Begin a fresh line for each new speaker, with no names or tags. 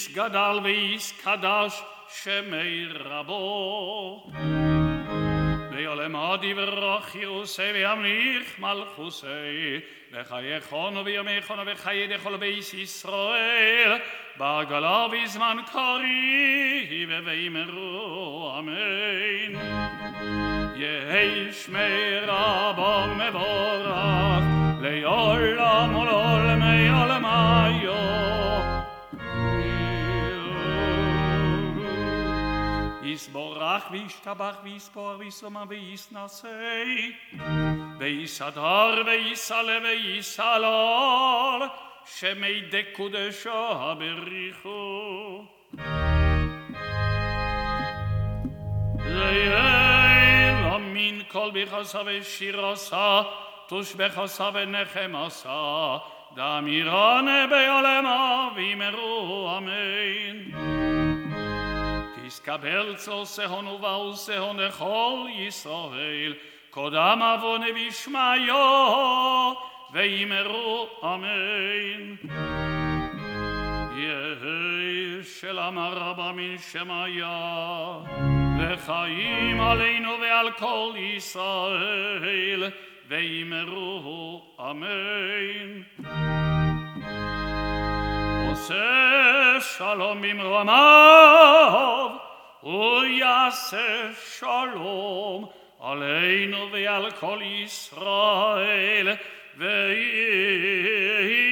ויסגדל ויסקדש שמי רבו ויעלמה דברך יעשה וימליך מלכוסי וחייכונו וימיכונו וחיי דכל בית ישראל בעגלה בזמן קריב ויאמרו אמן. יהי שמי רבו מבורך לעולם ולעולמי עולמיו. יסבורך וישתבח ויספור וישומם ויסנשא ויסדר ויסעלה ויסעלול שמי דקודשו הבריחו. לילה מן כל ביחסה ושירסה תושבחסה ונחמסה דמירנה בעולמה ויאמרו אמן. תסקבל צלסהון ובעושהון לכל ישראל קודם עוון וישמעו ויאמרו אמן. יהי שלום רבה מן שמיה וחיים עלינו ועל כל ישראל ויאמרו אמן. עושה שלום במרומיו ויעשה שלום עלינו ועל כל ישראל ויהי